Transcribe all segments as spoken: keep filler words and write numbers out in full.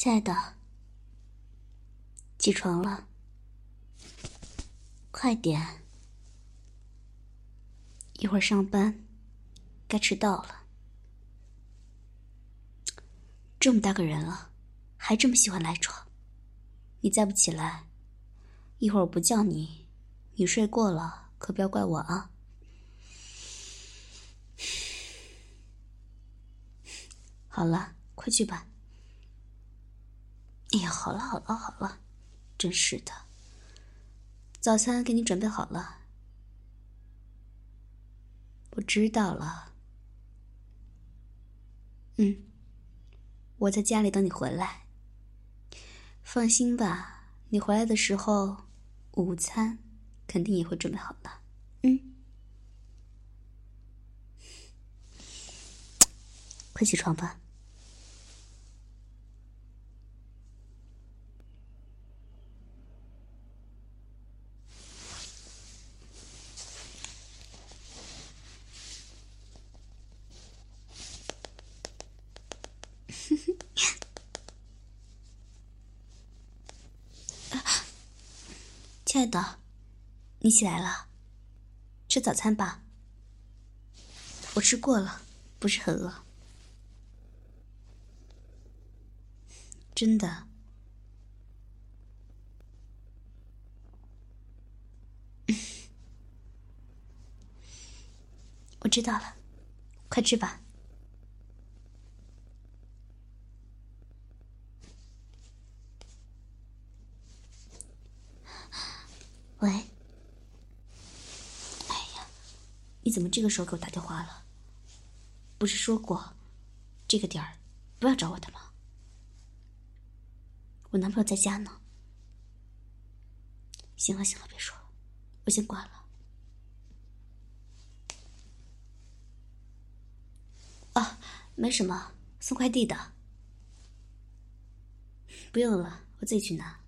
亲爱的，起床了，快点，一会儿上班，该迟到了。这么大个人了，还这么喜欢赖床，你再不起来，一会儿我不叫你，你睡过了可不要怪我啊。好了，快去吧。哎呀，好了好了好了，真是的。早餐给你准备好了。我知道了。嗯，我在家里等你回来。放心吧，你回来的时候，午餐肯定也会准备好的。嗯，快起床吧。亲爱的，你起来了，吃早餐吧。我吃过了，不是很饿。真的。我知道了，快吃吧。喂。哎呀，你怎么这个时候给我打电话了？不是说过这个点儿不要找我的吗？我男朋友在家呢。行了行了，别说了，我先挂了。啊，没什么，送快递的。不用了，我自己去拿。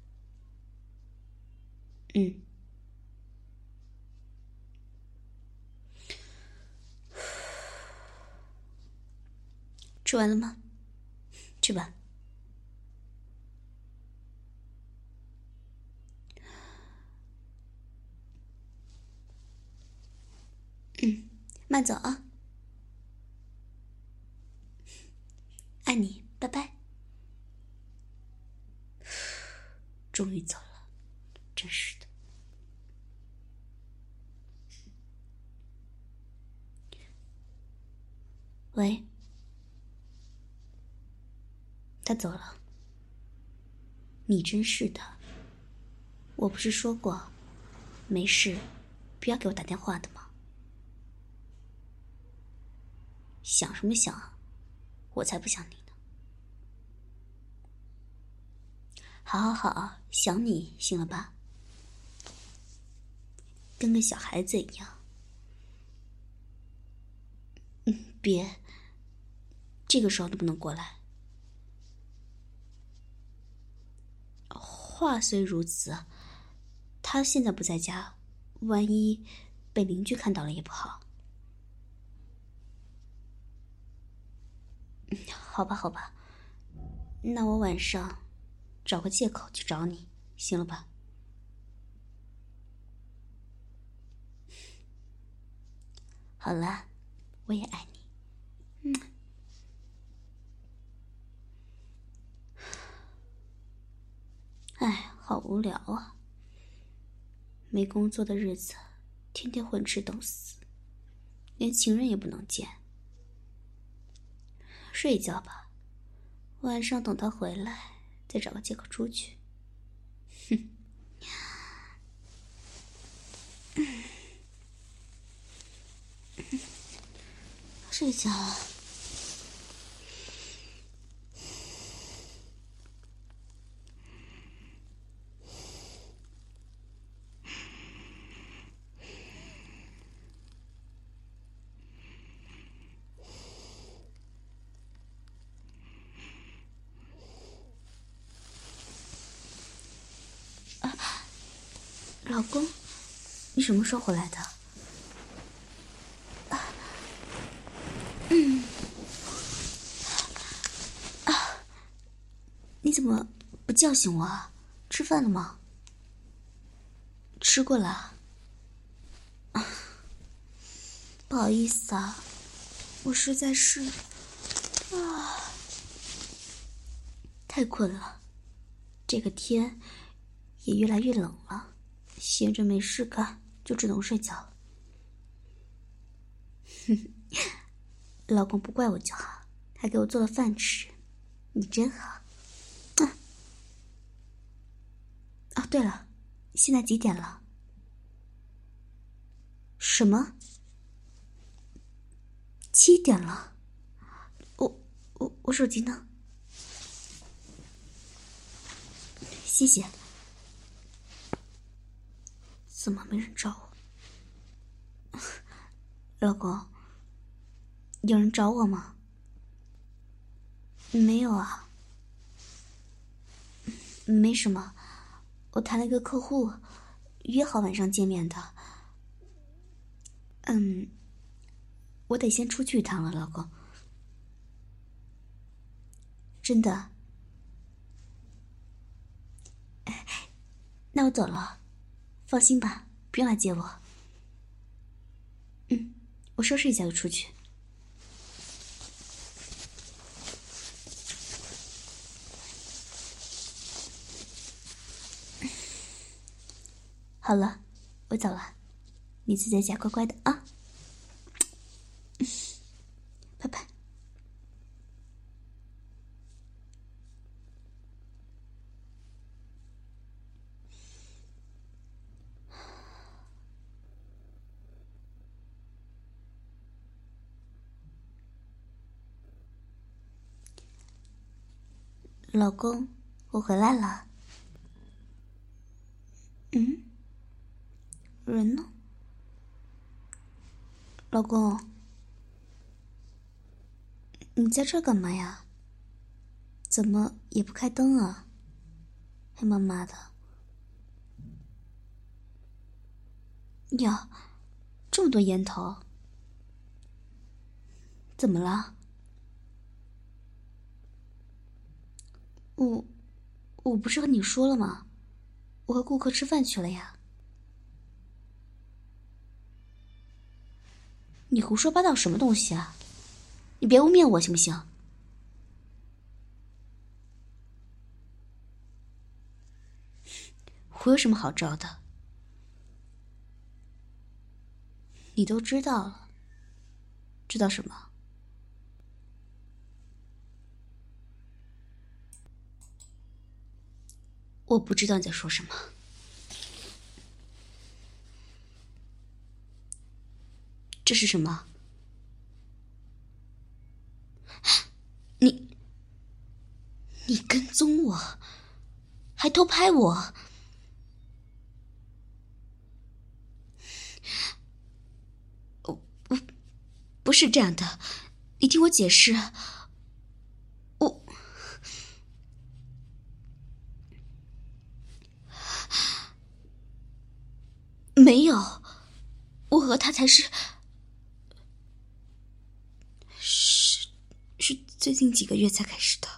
嗯。吃完了吗？去吧。嗯，慢走啊。爱你，拜拜。终于走了，真是的。喂。他走了。你真是的，我不是说过没事不要给我打电话的吗？想什么想啊，我才不想你呢。好好好，想你行了吧？跟个小孩子一样。嗯，别，这个时候都不能过来。话虽如此，他现在不在家，万一被邻居看到了也不好。嗯，好吧好吧，那我晚上找个借口去找你，行了吧？好了，我也爱你。嗯。哎，好无聊啊！没工作的日子，天天混吃等死，连情人也不能见。睡一觉吧，晚上等他回来，再找个借口出去。哼。睡觉了。啊，老公，你什么时候回来的？啊，嗯，啊， 你怎么不叫醒我啊？吃饭了吗？吃过了。啊，不好意思啊，我实在是啊太困了，这个天也越来越冷了，闲着没事干就只能睡觉了。哼哼，老公不怪我就好，还给我做了饭吃，你真好。啊，哦，对了，现在几点了？什么？七点了？我我我手机呢？谢谢。怎么没人找我？老公，有人找我吗？没有啊。没什么，我谈了一个客户，约好晚上见面的。嗯，我得先出去一趟了，老公。真的？那我走了，放心吧，不用来接我。嗯，我收拾一下就出去。好了，我走了，你自己在家乖乖的啊。拜拜。老公，我回来了。嗯？人呢？老公，你在这干嘛呀？怎么也不开灯啊？黑麻麻的。呀，这么多烟头，怎么了？我，我不是和你说了吗？我和顾客吃饭去了呀。你胡说八道什么东西啊？你别污蔑我行不行？我有什么好招的？你都知道了。知道什么？我不知道你在说什么。这是什么？你，你跟踪我，还偷拍我。我不，不是这样的，你听我解释。我没有，我和他才是是是最近几个月才开始的。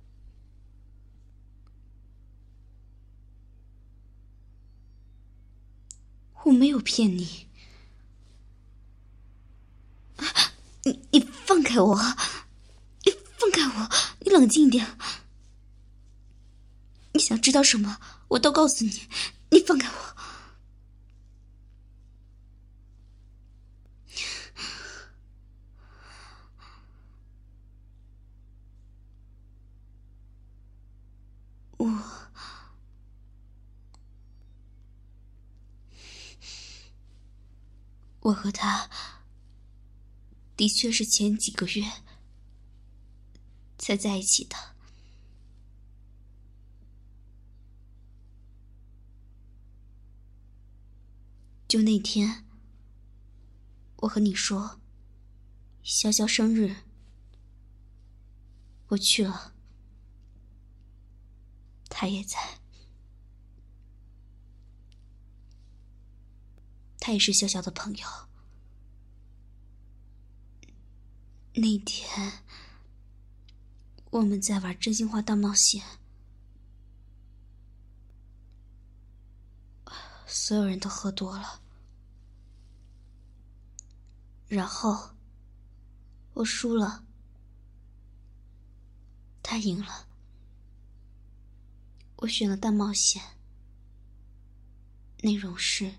我没有骗你。你你放开我！你放开我！你冷静一点。你想知道什么，我都告诉你。你放开我！我我和他的确是前几个月才在一起的。就那天，我和你说潇潇生日，我去了，他也在。他也是潇潇的朋友。那天我们在玩真心话大冒险， 所有人都喝多了，然后我输了，他赢了。我选了大冒险，内容是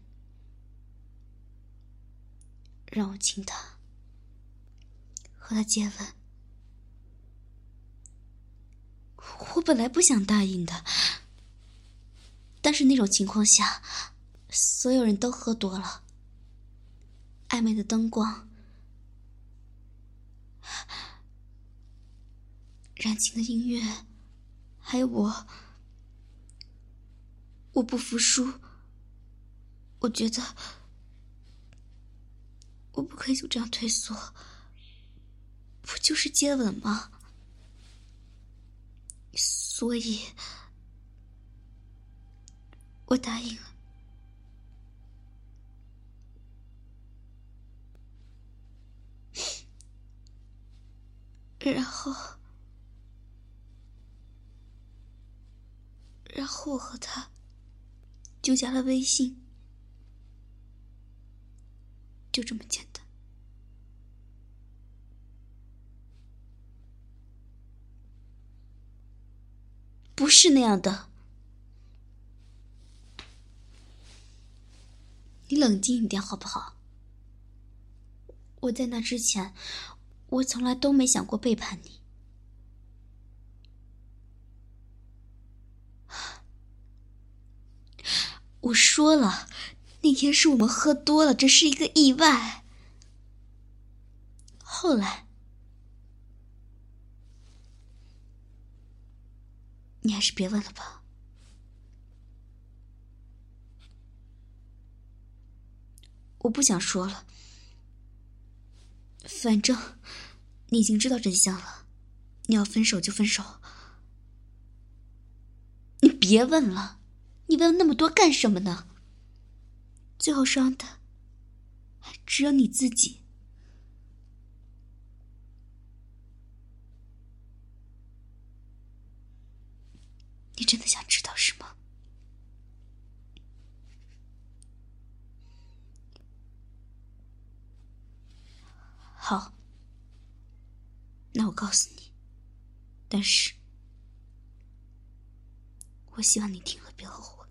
让我亲他，和他接吻。我本来不想答应的，但是那种情况下，所有人都喝多了，暧昧的灯光，燃情的音乐，还有我，我不服输。我觉得我不可以就这样退缩，不就是接吻吗？所以我答应了。然后然后我和他就加了微信，就这么简单。不是那样的，你冷静一点好不好？我在那之前，我从来都没想过背叛你。我说了，那天是我们喝多了，这是一个意外。后来，你还是别问了吧。我不想说了，反正你已经知道真相了，你要分手就分手。你别问了，你问那么多干什么呢？最后伤的还只有你自己。你真的想知道是吗？好，那我告诉你，但是我希望你听了别后悔。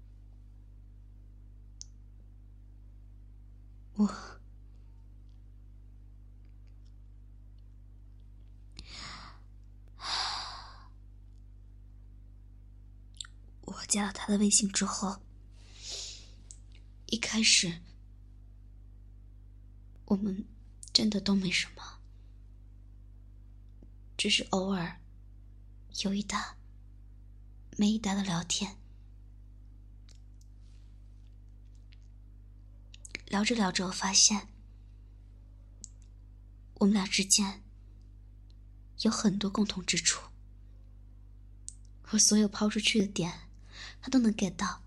我我加了他的微信之后，一开始我们真的都没什么，只是偶尔有一搭没一搭的聊天。聊着聊着，我发现我们俩之间有很多共同之处。我所有抛出去的点，他都能 get 到。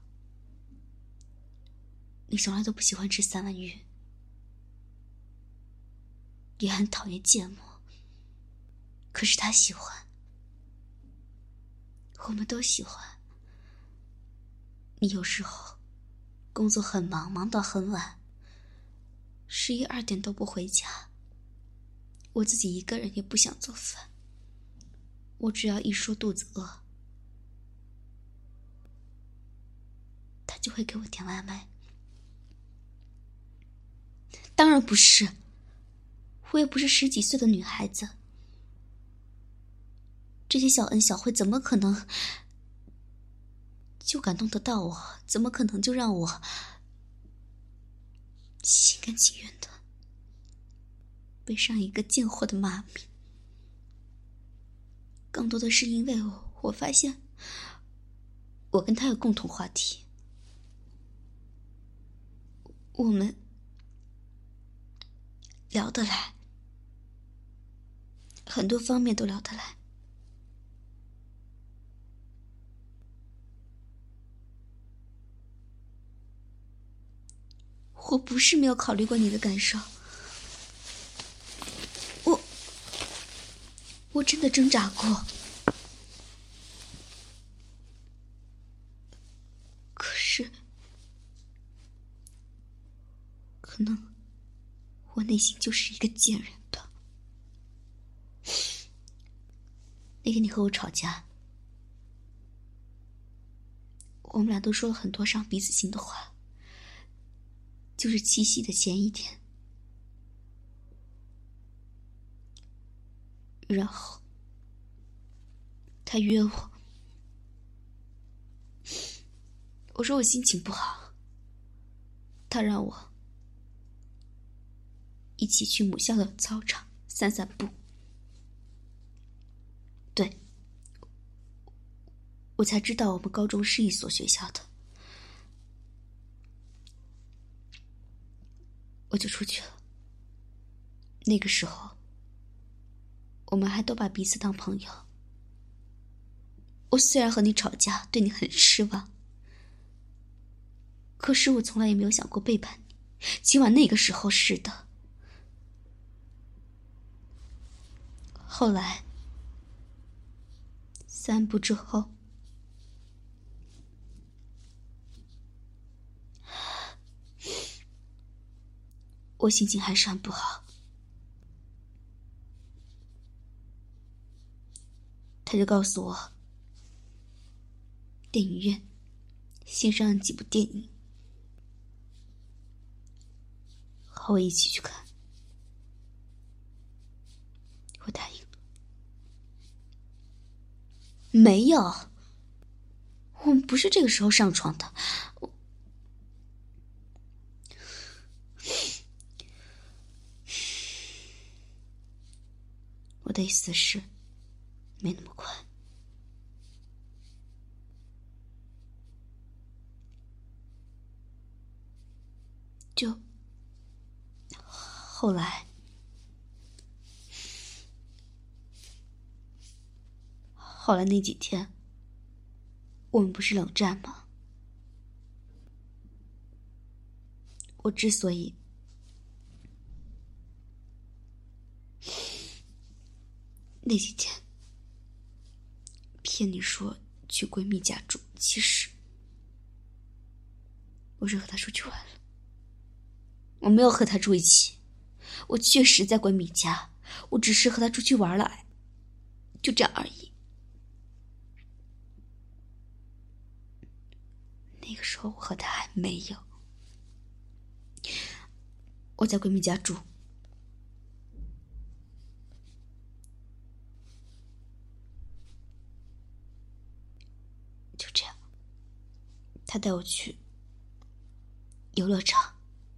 你从来都不喜欢吃三文鱼，也很讨厌芥末，可是他喜欢，我们都喜欢。你有时候工作很忙，忙到很晚，十一二点都不回家，我自己一个人也不想做饭，我只要一说肚子饿，他就会给我点外卖。当然不是，我也不是十几岁的女孩子，这些小恩小惠怎么可能就感动得到我？怎么可能就让我心甘情愿的背上一个贱货的骂名？更多的是因为我我发现我跟他有共同话题，我们聊得来，很多方面都聊得来。我不是没有考虑过你的感受，我我真的挣扎过，可是内心就是一个贱人吧。那天你和我吵架，我们俩都说了很多伤彼此心的话，就是七夕的前一天，然后他约我，我说我心情不好，他让我一起去母校的操场散散步。对，我才知道我们高中是一所学校的，我就出去了。那个时候我们还都把彼此当朋友。我虽然和你吵架，对你很失望，可是我从来也没有想过背叛你，起码那个时候是的。后来散步之后，我心情还是很不好，他就告诉我电影院线上有几部电影，和我一起去看。我答应了。没有，我们不是这个时候上床的。我我的意思是，没那么快。就后来，后来那几天，我们不是冷战吗？我之所以那几天骗你说去闺蜜家住，其实我是和她出去玩了。我没有和她住一起，我确实在闺蜜家，我只是和她出去玩了，就这样而已。那个时候我和她还没有，我在闺蜜家住。就这样，她带我去游乐场。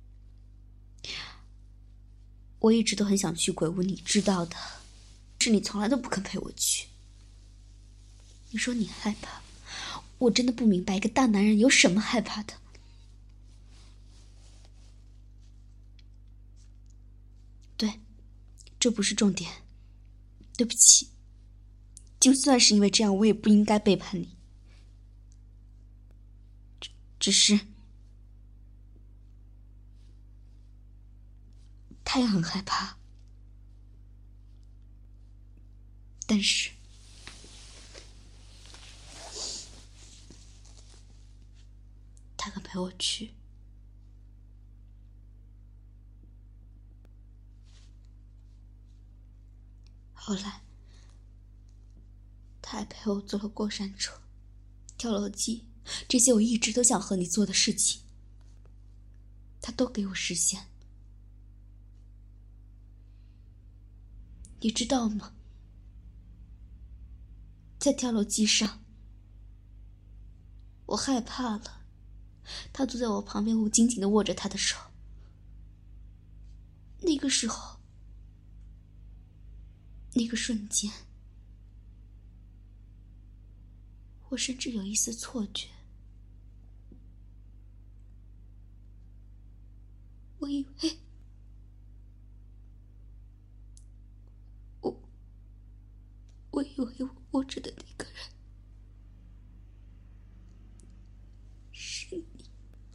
我一直都很想去鬼屋，你知道的，是你从来都不肯陪我去。你说你害怕，我真的不明白一个大男人有什么害怕的。对，这不是重点，对不起。就算是因为这样，我也不应该背叛你。只只是他也很害怕，但是他肯陪我去。后来他还陪我坐了过山车，跳楼机，这些我一直都想和你做的事情，他都给我实现。你知道吗？在跳楼机上，我害怕了。他坐在我旁边，我紧紧地握着他的手。那个时候，那个瞬间，我甚至有一丝错觉，我以为我我以为我握着的那个人是你。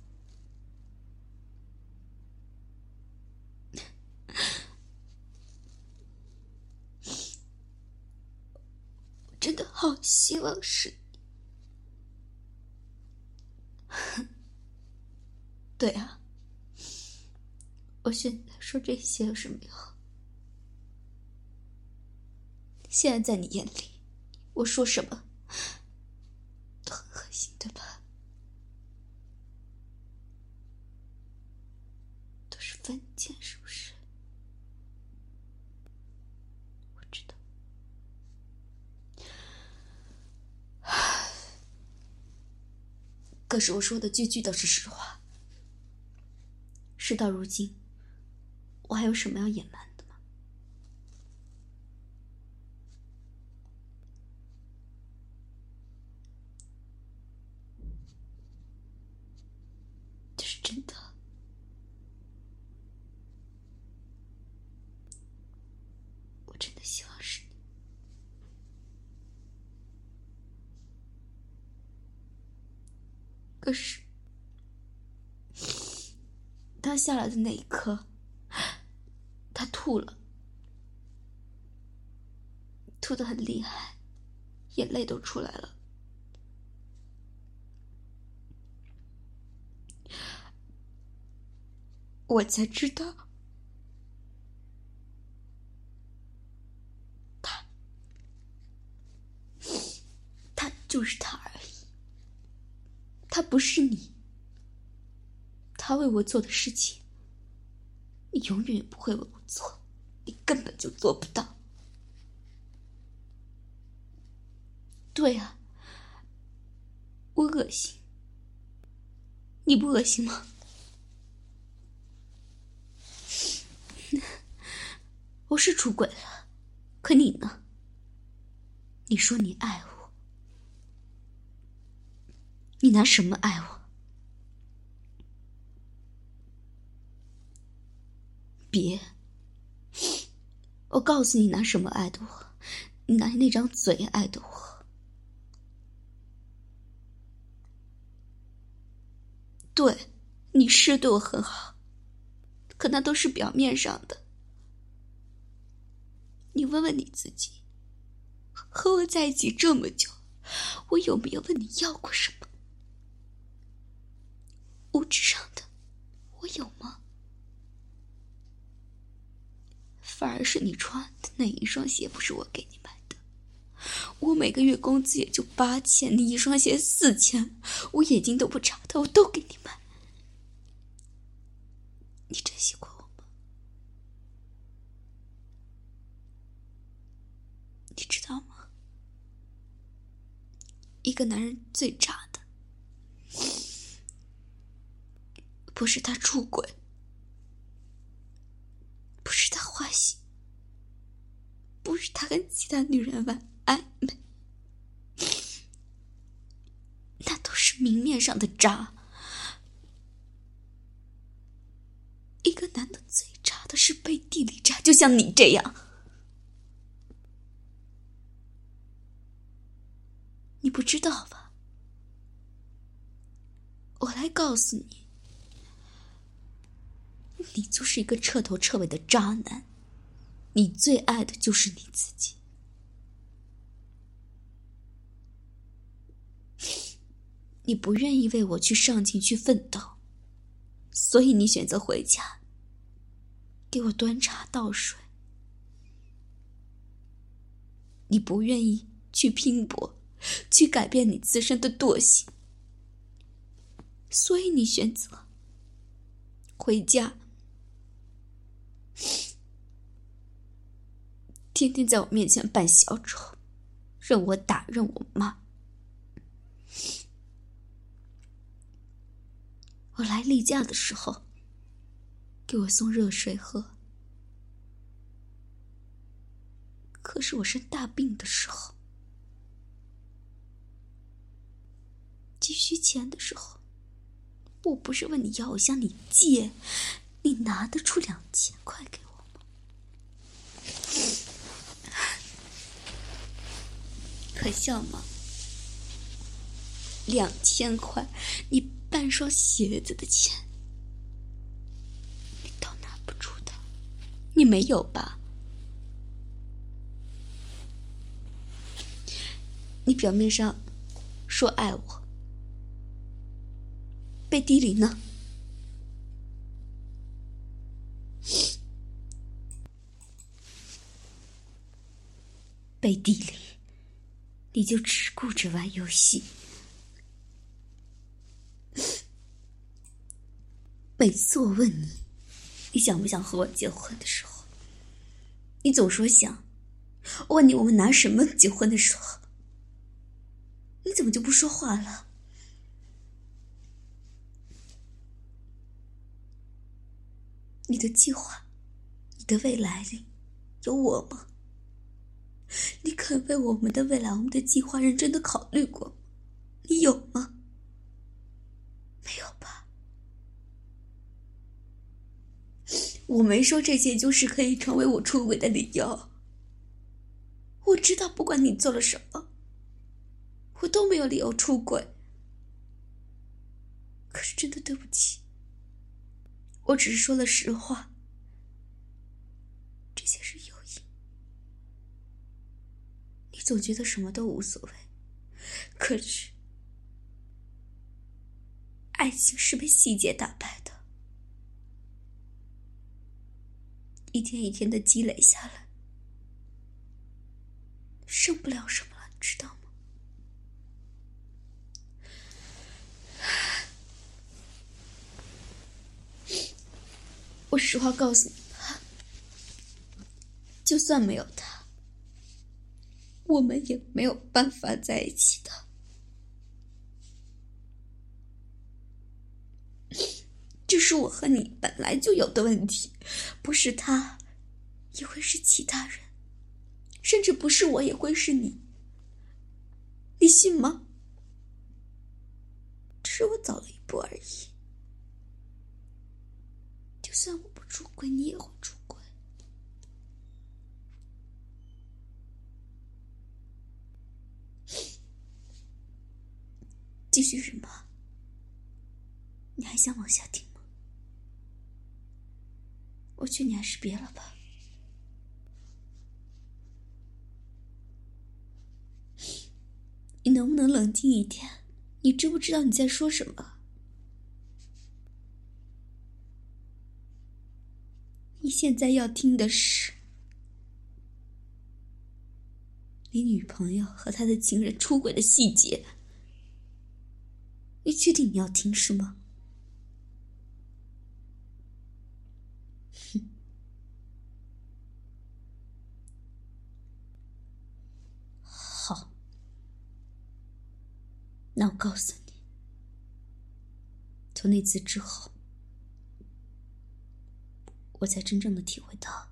我真的好希望是你。对啊， 我现在说这些有什么用？现在在你眼里，我说什么都很恶心，对吧？都是犯贱，是不是？我知道。可是我说的句句都是实话。事到如今，我还有什么要隐瞒的吗？这是真的。我真的希望是你。可是他下来的那一刻，他吐了，吐得很厉害，眼泪都出来了。我才知道，他，他就是他而已，他不是你。他为我做的事情，你永远也不会为我做，你根本就做不到。对啊，我恶心，你不恶心吗？我是出轨了，可你呢？你说你爱我，你拿什么爱我？别，我告诉你拿什么爱的我，你拿那张嘴爱的我。对，你是对我很好，可那都是表面上的。你问问你自己，和我在一起这么久，我有没有问你要过什么？物质上的，我有吗？反而是你穿的那一双鞋不是我给你买的，我每个月工资也就八千，你一双鞋四千，我眼睛都不眨的，我都给你买。你珍惜过我吗？你知道吗？一个男人最渣的，不是他出轨，不是他花心，不是他跟其他女人玩暧昧，那都是明面上的渣。一个男的最渣的是背地里渣，就像你这样。你不知道吧？我来告诉你，你就是一个彻头彻尾的渣男，你最爱的就是你自己。你不愿意为我去上进去奋斗，所以你选择回家给我端茶倒水。你不愿意去拼搏，去改变你自身的惰性，所以你选择回家，天天在我面前扮小丑，任我打，任我骂。我来例假的时候，给我送热水喝。可是我生大病的时候，急需钱的时候，我不是问你要，我向你借，你拿得出两千块给我吗？可笑吗？两千块，你半双鞋子的钱，你都拿不出的，你没有吧？你表面上说爱我，背地里呢？ 背地里你就只顾着玩游戏。每次我问你你想不想和我结婚的时候，你总说想。我问你我们拿什么结婚的时候，你怎么就不说话了？你的计划，你的未来里有我吗？你肯为我们的未来，我们的计划认真的考虑过吗？你有吗？没有吧？我没说这些就是可以成为我出轨的理由。我知道不管你做了什么，我都没有理由出轨。可是真的对不起，我只是说了实话，这些是友谊。你总觉得什么都无所谓，可是爱情是被细节打败的，一天一天的积累下来，剩不了什么了，你知道吗？我实话告诉你吧，就算没有他，我们也没有办法在一起的。这是我和你本来就有的问题，不是他也会是其他人，甚至不是我也会是你，你信吗？只是我早了一步而已。就算我不出轨，你也会出轨。继续什么？你还想往下听吗？我劝你还是别了吧。你能不能冷静一点？你知不知道你在说什么？你现在要听的是你女朋友和她的情人出轨的细节。你确定你要听是吗？哼。好，那我告诉你，从那次之后，我才真正的体会到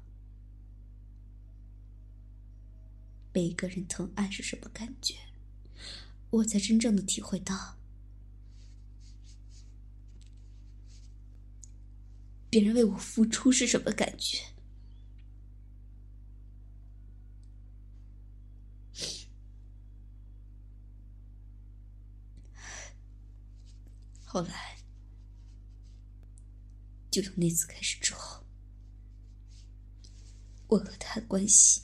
被一个人疼爱是什么感觉，我才真正的体会到别人为我付出是什么感觉。后来，就从那次开始之后，我和他的关系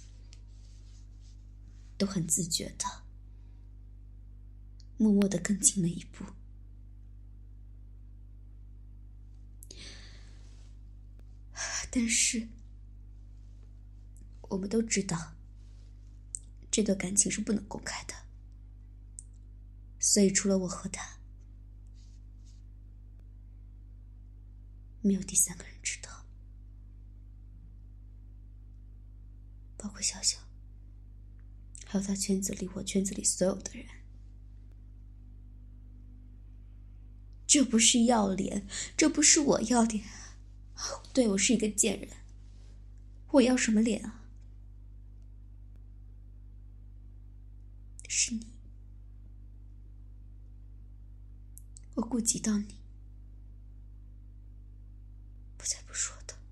都很自觉的默默的更近了一步。但是我们都知道这段感情是不能公开的，所以除了我和他，没有第三个人知道，包括小小，还有他圈子里我圈子里所有的人。这不是要脸，这不是我要脸。对，我是一个贱人，我要什么脸啊？是你，我顾及到你，不再不说的。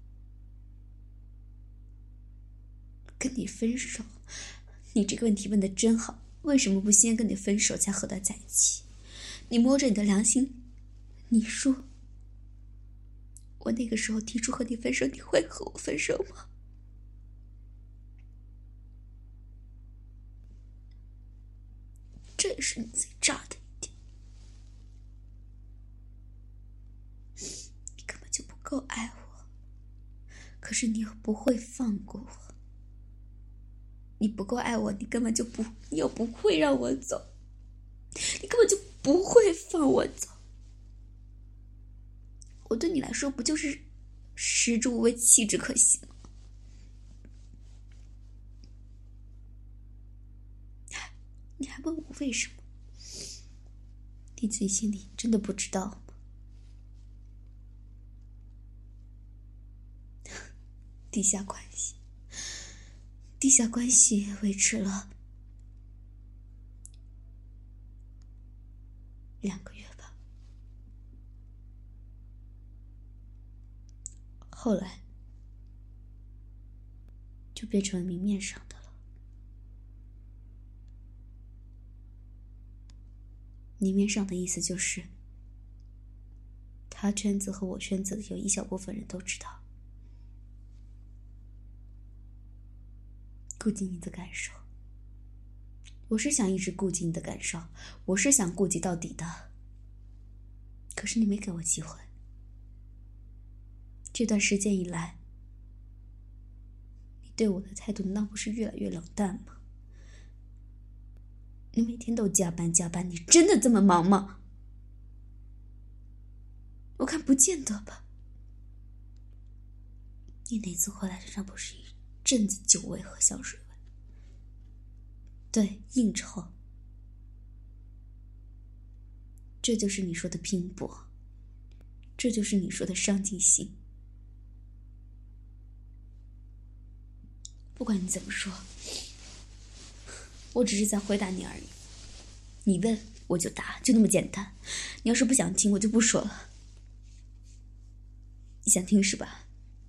跟你分手，你这个问题问得真好，为什么不先跟你分手才和他在一起？你摸着你的良心，你说我那个时候提出和你分手，你会和我分手吗？这也是你最渣的一点，你根本就不够爱我，可是你又不会放过我。 你不够爱我，你根本就不，你又不会让我走，你根本就不会放我走。我对你来说不就是食之无味，弃之可惜吗？你还问我为什么？你自己心里真的不知道吗？地下关系，地下关系维持了两个月吧。后来就变成了明面上的了。明面上的意思就是，他圈子和我圈子的有一小部分人都知道，顾及你的感受。我是想一直顾及你的感受，我是想顾及到底的。可是你没给我机会。这段时间以来，你对我的态度难道不是越来越冷淡吗？你每天都加班加班，你真的这么忙吗？我看不见得吧。你哪次回来身上不是一阵子酒味和香水味？对，应酬。这就是你说的拼搏，这就是你说的上进心。不管你怎么说，我只是在回答你而已。你问我就答，就那么简单。你要是不想听，我就不说了。你想听是吧？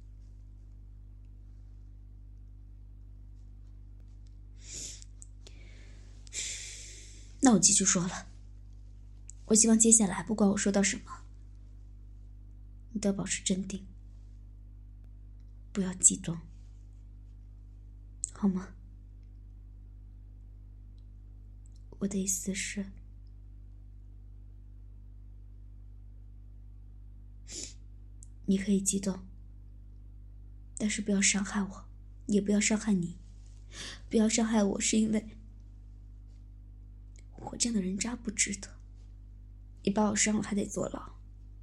那我继续说了。我希望接下来不管我说到什么，你都要保持镇定，不要激动，好吗？我的意思是，你可以激动，但是不要伤害我，也不要伤害你。不要伤害我，是因为我这样的人渣不值得。你把我伤了还得坐牢。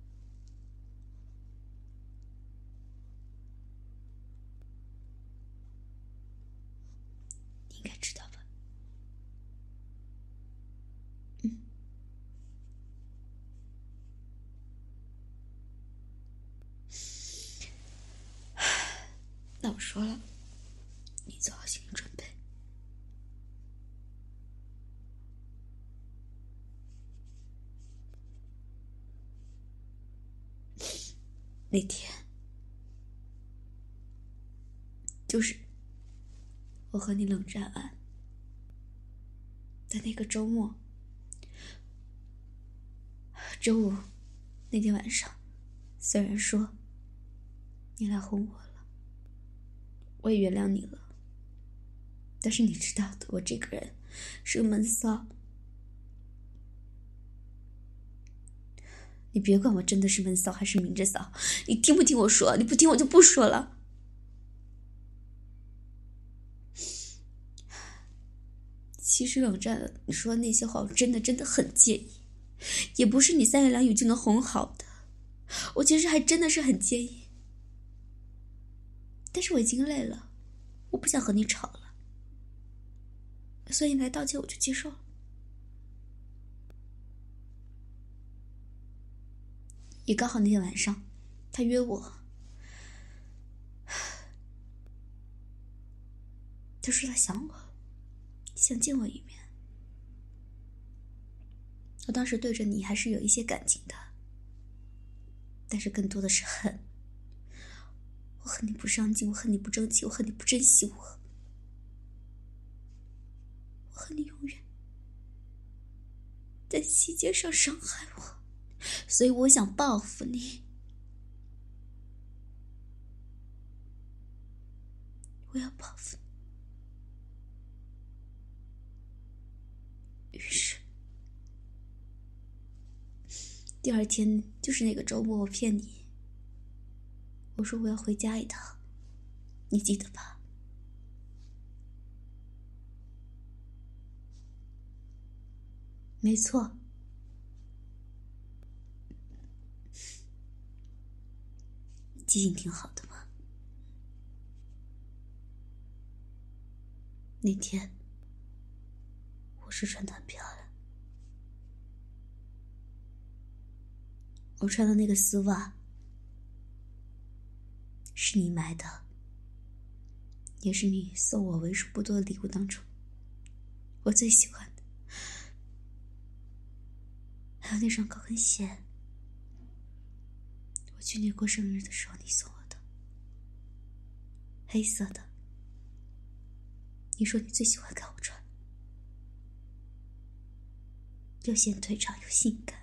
你应该知道吧？嗯。那我说了，你做好心理准备。那天，就是我和你冷战完的那个周末，周五那天晚上，虽然说你来哄我了，我也原谅你了，但是你知道的，我这个人是个闷骚。你别管我真的是闷骚还是明着骚，你听不听我说？你不听我就不说了。其实冷战了，你说的那些话，我真的真的很介意，也不是你三言两语就能哄好的。我其实还真的是很介意，但是我已经累了，我不想和你吵了，所以你来道歉我就接受了。也刚好那天晚上，他约我，他说他想我，想见我一面。我当时对着你还是有一些感情的，但是更多的是恨。我恨你不上进，我恨你不争气，我恨你不珍惜我，我恨你永远在细节上伤害我，所以我想报复你。我要报复你。于是第二天就是那个周末，我骗你，我说我要回家一趟，你记得吧？ 没错。记性挺好的嘛。那天我是穿得很漂亮，我穿的那个丝袜是你买的，也是你送我为数不多的礼物当中我最喜欢的。还有那双高跟鞋，我去年过生日的时候你送我的，黑色的，你说你最喜欢看我穿，又显腿长又性感。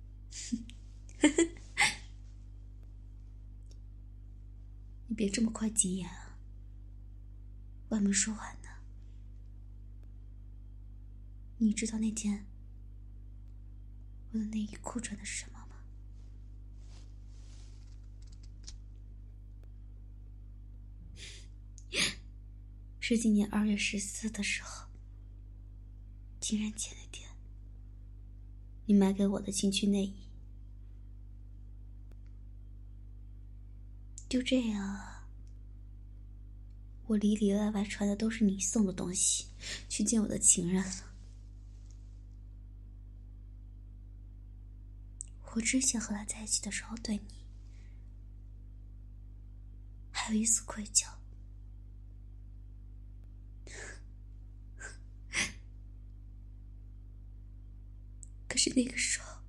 你别这么快急眼啊，我还没说完呢。你知道那天我的内衣裤穿的是什么吗？是今年二月十四的时候，情人节那天，你买给我的情趣内衣。就这样啊，我里里外外穿的都是你送的东西，去见我的情人了。我之前和他在一起的时候对你还有一丝愧疚，可是那个时候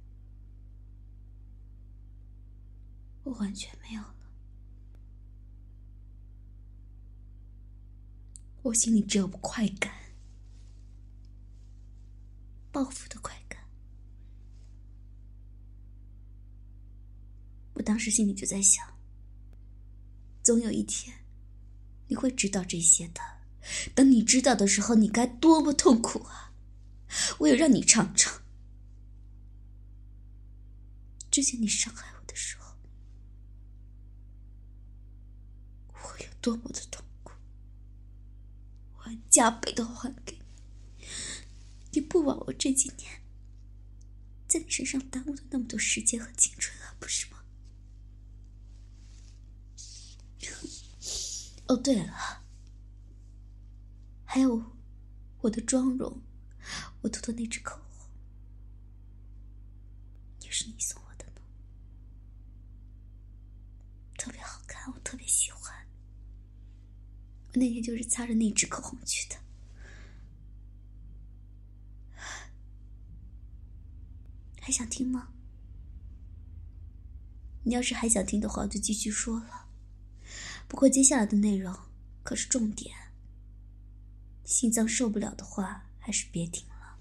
我完全没有了，我心里只有快感，报复的快感。我当时心里就在想，总有一天你会知道这些的，等你知道的时候你该多么痛苦啊。我也让你尝尝之前你伤害我的时候我有多么的痛苦，我会加倍的还给你。你不枉我这几年在你身上耽误了那么多时间和青春啊，不是吗？哦，对了，还有我的妆容，我涂的那支口红也是你送我的呢，特别好看，我特别喜欢。我那天就是擦着那支口红去的。还想听吗？你要是还想听的话，我就继续说了。不过接下来的内容可是重点，心脏受不了的话，还是别听了。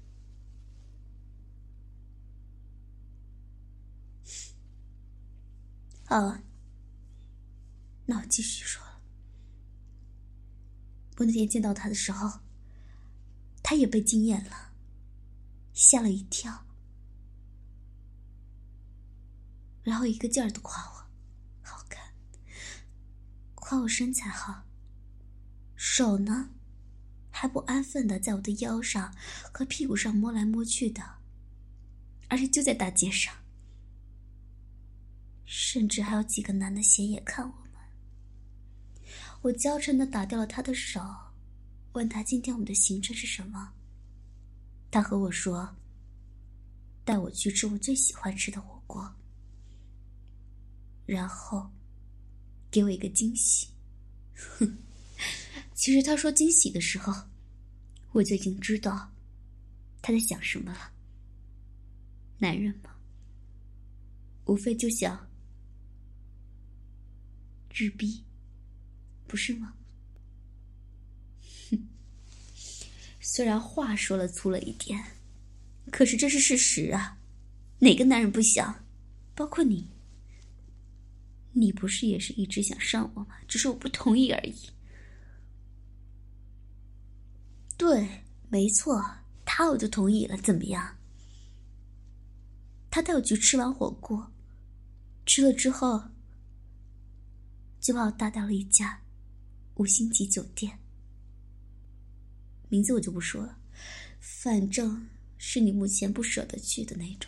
好啊，那我继续说了。我那天见到他的时候，他也被惊艳了，吓了一跳，然后一个劲儿地夸我好看，夸我身材好，手呢还不安分地在我的腰上和屁股上摸来摸去的，而且就在大街上，甚至还有几个男的斜眼看我们。我娇嗔地打掉了他的手，问他今天我们的行程是什么。他和我说带我去吃我最喜欢吃的火锅，然后给我一个惊喜。哼，其实他说惊喜的时候，我就已经知道他在想什么了。男人嘛，无非就想日逼，不是吗？哼，虽然话说了粗了一点，可是这是事实啊，哪个男人不想？包括你，你不是也是一直想上我吗？只是我不同意而已。对，没错，他我就同意了，怎么样？他带我去吃完火锅，吃了之后就把我带到了一家五星级酒店，名字我就不说了，反正是你目前不舍得去的那种。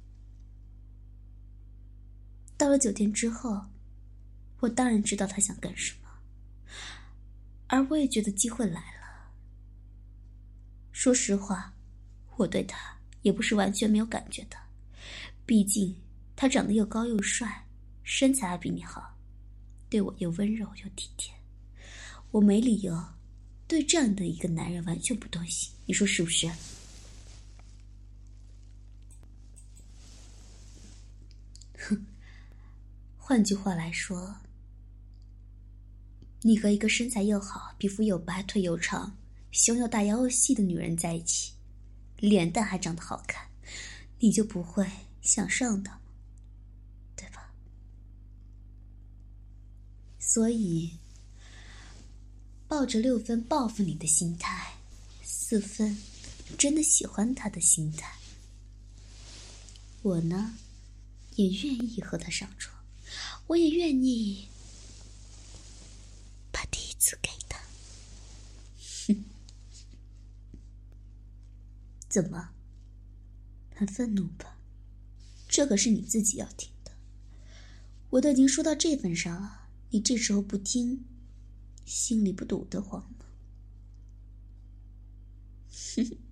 到了酒店之后，我当然知道他想干什么，而我也觉得机会来了。说实话，我对他也不是完全没有感觉的，毕竟他长得又高又帅，身材还比你好，对我又温柔又体贴，我没理由对这样的一个男人完全不动心，你说是不是？哼，换句话来说，你和一个身材又好、皮肤又白、腿又长、胸又大、腰又细的女人在一起，脸蛋还长得好看，你就不会想上的，对吧？所以，抱着六分报复你的心态，四分真的喜欢他的心态，我呢，也愿意和他上床，我也愿意把第一次给他。哼，怎么？很愤怒吧？这可是你自己要听的。我都已经说到这份上了，你这时候不听，心里不堵得慌吗？哼哼。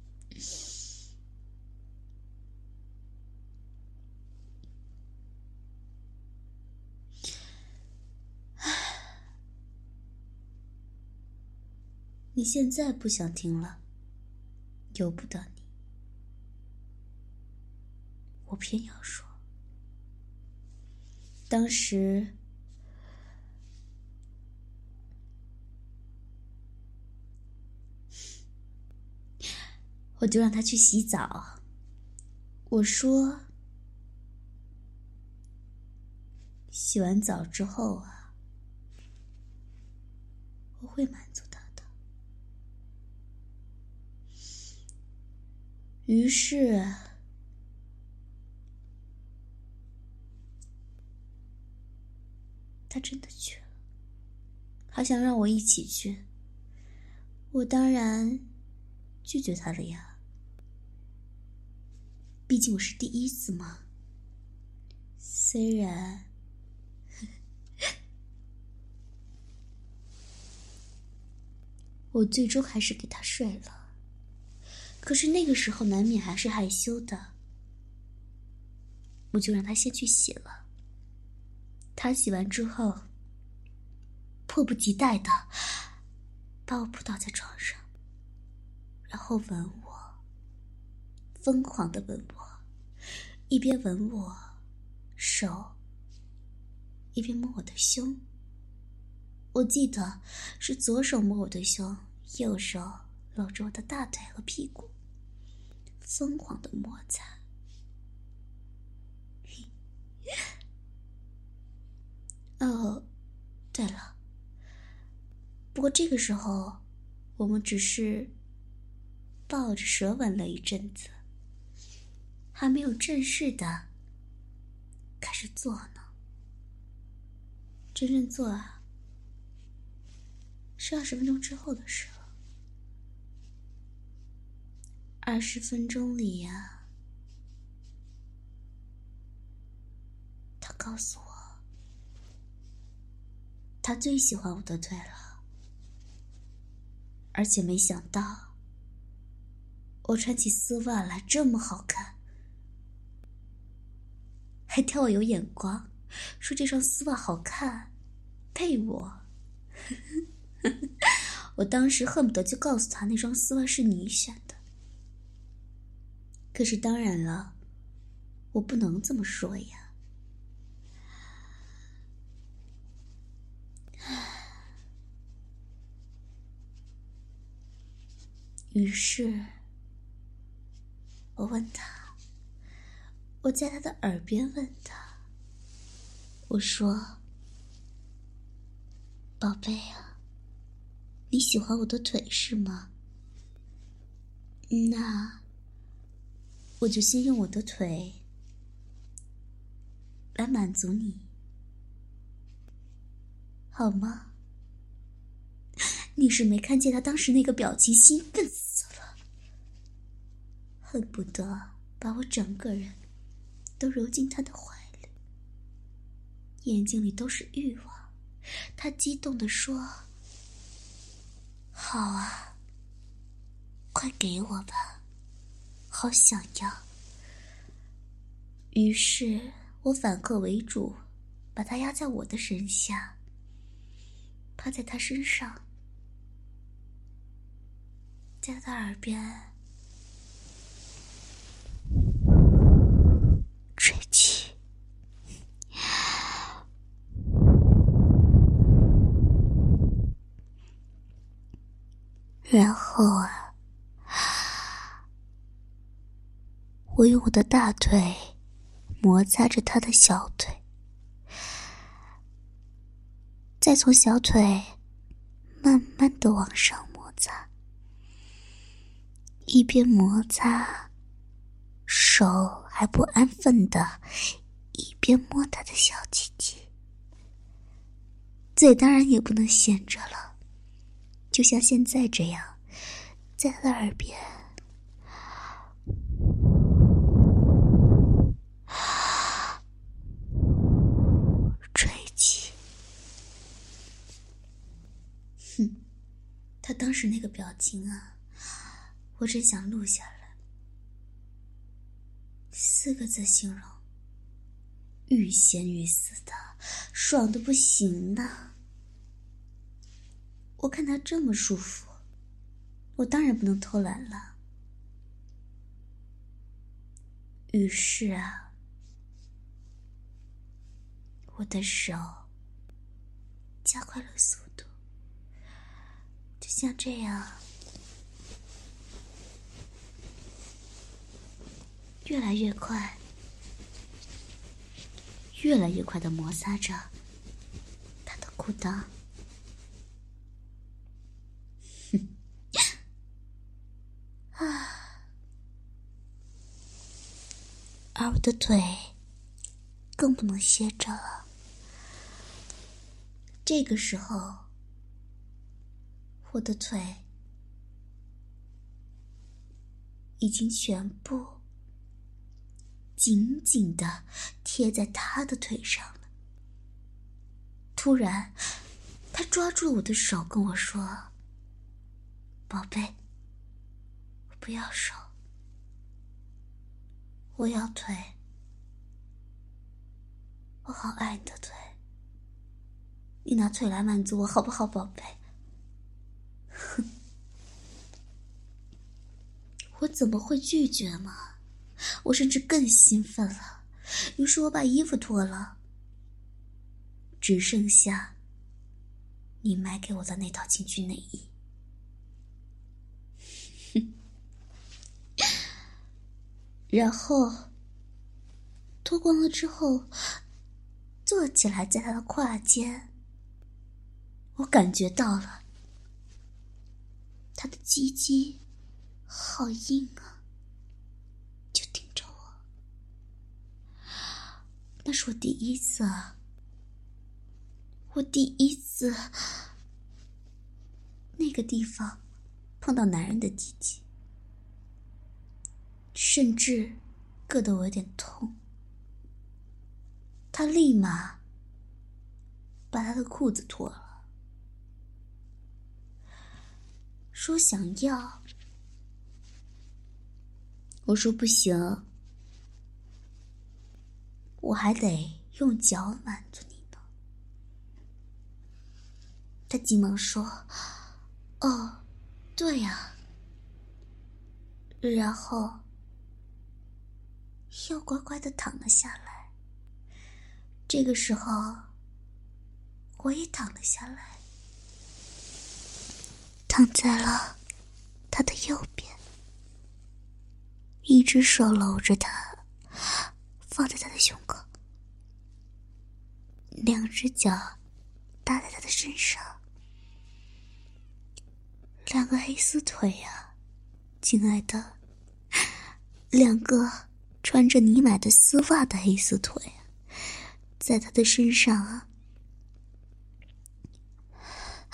你现在不想听了，由不得你，我偏要说。当时我就让他去洗澡，我说洗完澡之后啊，我会满足他的。于是他真的去了，还想让我一起去，我当然拒绝他了呀，毕竟我是第一次嘛。虽然我最终还是给他睡了，可是那个时候难免还是害羞的，我就让他先去洗了。他洗完之后，迫不及待的把我扑倒在床上，然后吻我，疯狂的吻我，一边吻我手，一边摸我的胸。我记得是左手摸我的胸，右手搂着我的大腿和屁股，疯狂的摩擦。哦，对了，不过这个时候我们只是抱着舌吻了一阵子，还没有正式的开始做呢。真正做啊，是二十分钟之后的事了。二十分钟里呀，他告诉我，他最喜欢我的腿了，而且没想到我穿起丝袜来这么好看，还挑我有眼光，说这双丝袜好看，配我。我当时恨不得就告诉他那双丝袜是你选的，可是当然了，我不能这么说呀。于是我问他，我在他的耳边问他，我说，宝贝啊，你喜欢我的腿是吗？那我就先用我的腿来满足你，好吗？你是没看见他当时那个表情，兴奋死了。 恨不得把我整个人都揉进他的怀里，眼睛里都是欲望。他激动地说：好啊，快给我吧，好想要。于是我反客为主，把他压在我的身下，趴在他身上，在他耳边吹气。然后啊，我用我的大腿摩擦着他的小腿，再从小腿慢慢地往上摩擦，一边摩擦，手还不安分地一边摸他的小鸡鸡，嘴当然也不能闲着了，就像现在这样，在他的耳边吹气。哼，他当时那个表情啊，我真想录下来。四个字形容：欲仙欲死的，爽得不行呢。我看他这么舒服，我当然不能偷懒了。于是啊，我的手加快了速度，就像这样，越来越快，越来越快地摩擦着他的裤裆。啊，而我的腿更不能歇着了。这个时候，我的腿已经全部紧紧地贴在他的腿上了。突然，他抓住了我的手，跟我说：宝贝，不要手，我要腿，我好爱你的腿，你拿腿来满足我好不好，宝贝？哼，我怎么会拒绝嘛？我甚至更兴奋了。于是我把衣服脱了，只剩下你买给我的那套情趣内衣。然后脱光了之后，坐起来在他的胯间，我感觉到了他的鸡鸡好硬啊，就盯着我。那是我第一次啊，我第一次那个地方碰到男人的鸡鸡，甚至硌得我有点痛。他立马把他的裤子脱了，说想要。我说不行，我还得用脚满足你呢。他急忙说：哦，对呀。然后又乖乖地躺了下来。这个时候我也躺了下来，躺在了他的右边，一只手搂着他，放在他的胸口，两只脚搭在他的身上。两个黑丝腿啊，亲爱的，两个穿着你买的丝袜的黑丝腿啊，在他的身上啊，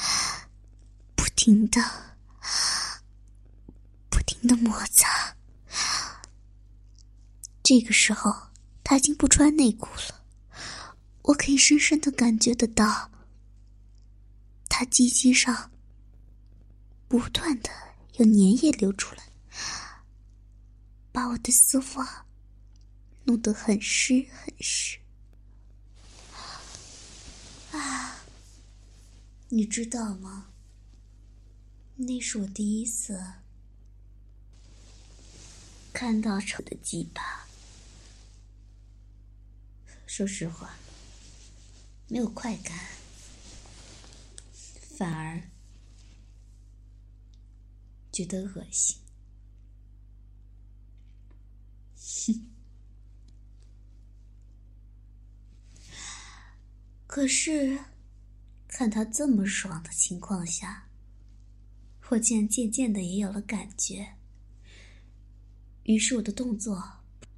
不停的不停的摩擦， 这个时候他已经不穿内裤了，我可以深深地感觉得到他鸡鸡上不断的有粘液流出来，把我的丝袜弄得很湿很湿。啊，你知道吗？那是我第一次看到丑的鸡巴。说实话，没有快感，反而觉得恶心。可是看他这么爽的情况下，我竟然渐渐的也有了感觉。于是我的动作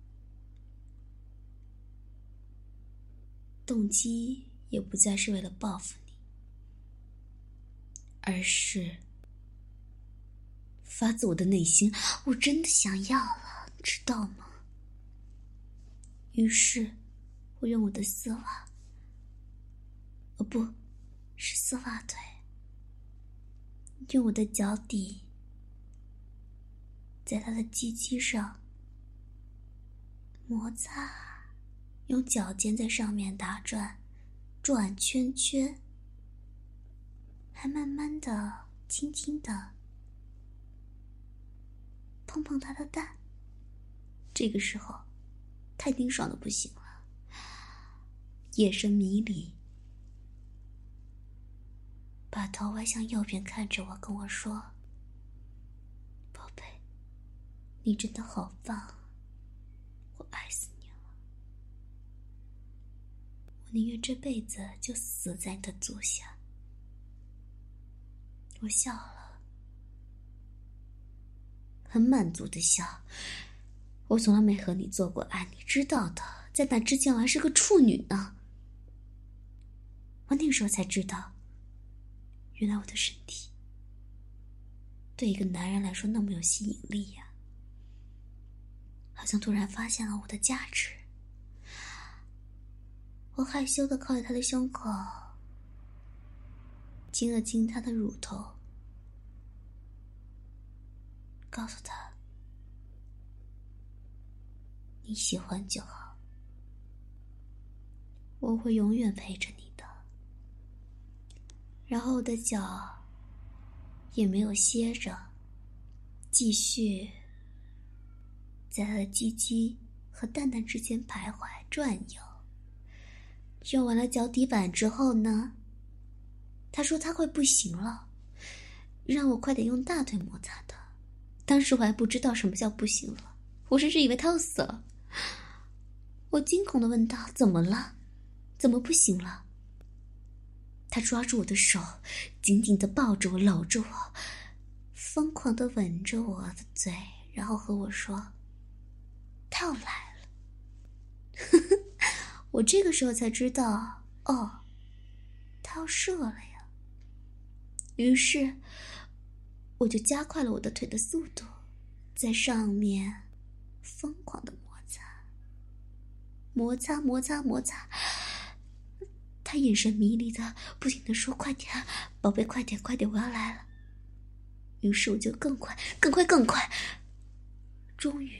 动机也不再是为了报复你，而是发自我的内心，我真的想要了，知道吗？于是我用我的丝袜，哦不，是丝袜腿，用我的脚底在他的鸡鸡上摩擦，用脚尖在上面打转，转圈圈，还慢慢的轻轻的碰碰他的蛋。这个时候他已经爽得不行了，眼神迷离，把头歪向右边看着我，跟我说：宝贝，你真的好棒，我爱死你了，我宁愿这辈子就死在你的足下。我笑了，很满足的笑。我从来没和你做过爱，你知道的，在那之前我还是个处女呢。我那个时候才知道，原来我的身体对一个男人来说那么有吸引力呀，好像突然发现了我的价值。我害羞地靠在他的胸口，亲了亲他的乳头，告诉他，你喜欢就好，我会永远陪着你的。然后我的脚也没有歇着，继续在他的鸡鸡和蛋蛋之间徘徊转悠。用完了脚底板之后呢，他说他会不行了，让我快点用大腿摩擦他。当时我还不知道什么叫不行了，我甚至以为他要死了。我惊恐地问道，怎么了？怎么不行了？他抓住我的手，紧紧地抱着我，搂着我，疯狂地吻着我的嘴，然后和我说，他要来了。我这个时候才知道，哦，他要射了呀。于是我就加快了我的腿的速度，在上面疯狂的摩擦摩擦摩擦摩擦。他眼神迷离的不停地说，快点宝贝，快点快点，我要来了。于是我就更快更快更快，终于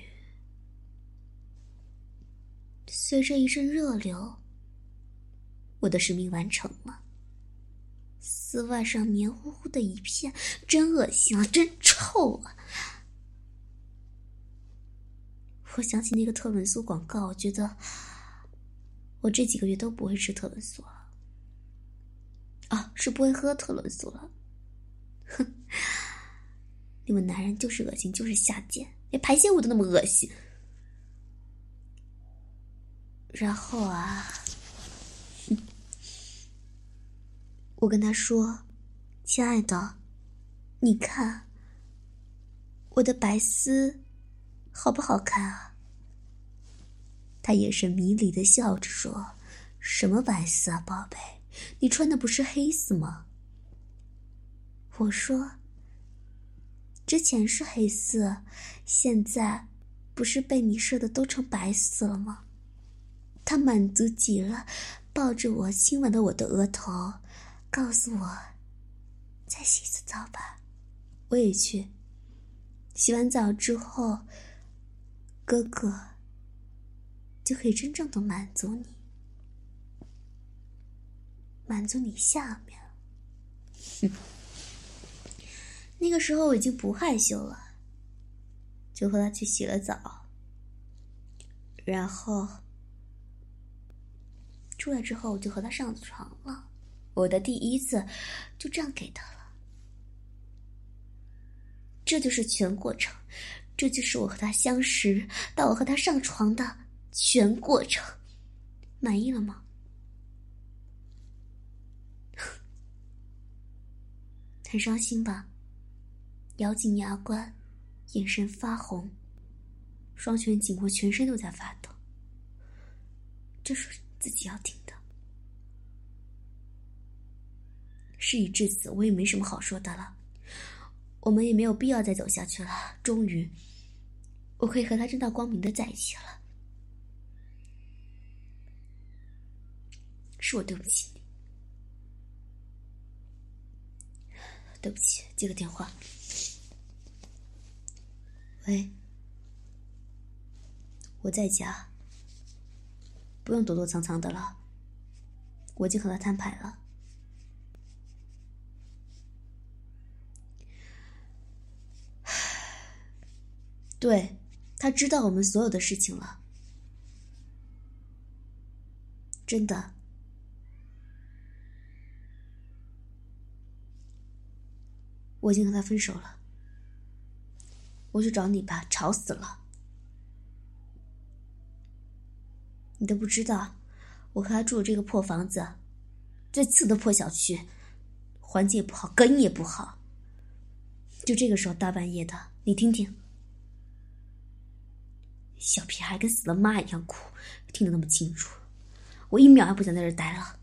随着一阵热流，我的使命完成了。丝袜上黏糊糊的一片，真恶心啊，真臭啊。我想起那个特仑苏广告，我觉得我这几个月都不会吃特仑苏了。啊，是不会喝特仑苏了。哼，你们男人就是恶心，就是下贱，连排泄物都那么恶心。然后啊，嗯，我跟他说，亲爱的，你看我的白丝好不好看啊？他眼神迷离地笑着说，什么白丝啊，宝贝，你穿的不是黑丝吗？我说，之前是黑丝，现在不是被你射的都成白色了吗？他满足极了，抱着我亲吻了我的额头，告诉我再洗一次澡吧。我也去。洗完澡之后，哥哥就可以真正的满足你，满足你下面了。哼，那个时候我已经不害羞了，就和他去洗了澡，然后出来之后我就和他上床了。我的第一次就这样给他了。这就是全过程，这就是我和他相识到我和他上床的全过程。满意了吗？很伤心吧？咬紧牙关，眼神发红，双拳紧握，全身都在发抖。这是自己要听的。事已至此，我也没什么好说的了。我们也没有必要再走下去了。终于，我可以和他正大光明的在一起了。是我对不起你。对不起，接个电话。喂，我在家，不用躲躲藏藏的了。我已经和他摊牌了。对，他知道我们所有的事情了。真的。我已经和他分手了。我去找你吧，吵死了。你都不知道，我和他住的这个破房子，最次的破小区，环境也不好，隔音也不好。就这个时候大半夜的，你听听，小屁孩跟死了妈一样哭，听得那么清楚，我一秒也不想在这儿待了。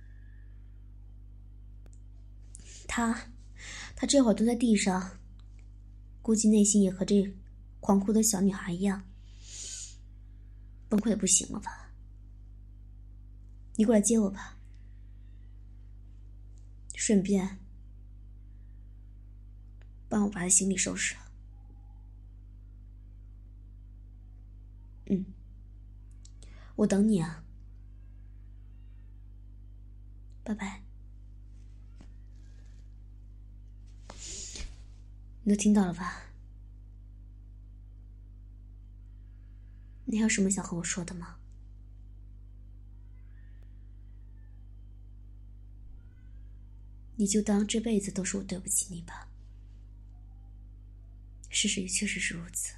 他他这会儿蹲在地上，估计内心也和这狂哭的小女孩一样，崩溃的不行了吧？你过来接我吧，顺便帮我把他行李收拾了。嗯，我等你啊，拜拜。你都听到了吧？你还有什么想和我说的吗？你就当这辈子都是我对不起你吧。事实也确实是如此。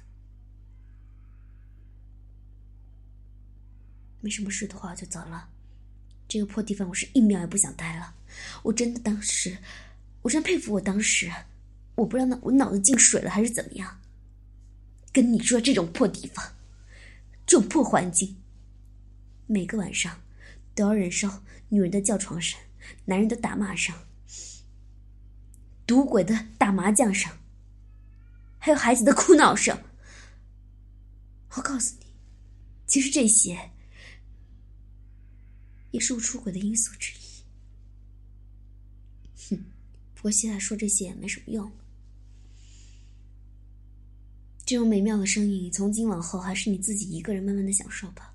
没什么事的话，我就走了。这个破地方我是一秒也不想待了。我真的当时，我真佩服我当时，我不知道我脑子进水了还是怎么样。跟你说这种破地方，这种破环境，每个晚上都要忍受女人的叫床声，男人的打骂声，赌鬼的打麻将声，还有孩子的哭闹声。我告诉你，其实这些也是我出轨的因素之一。哼，不过现在说这些也没什么用了。这种美妙的声音，从今往后还是你自己一个人慢慢的享受吧。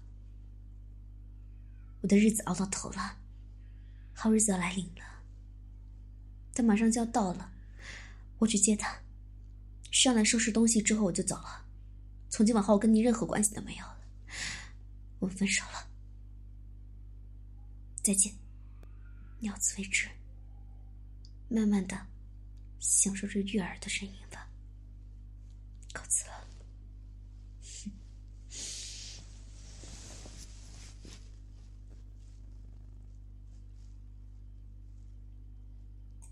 我的日子熬到头了，好日子要来临了。他马上就要到了，我去接他，上来收拾东西之后我就走了。从今往后跟你任何关系都没有了，我们分手了。再见，到此为止。慢慢的享受这悦耳的声音吧。告辞了。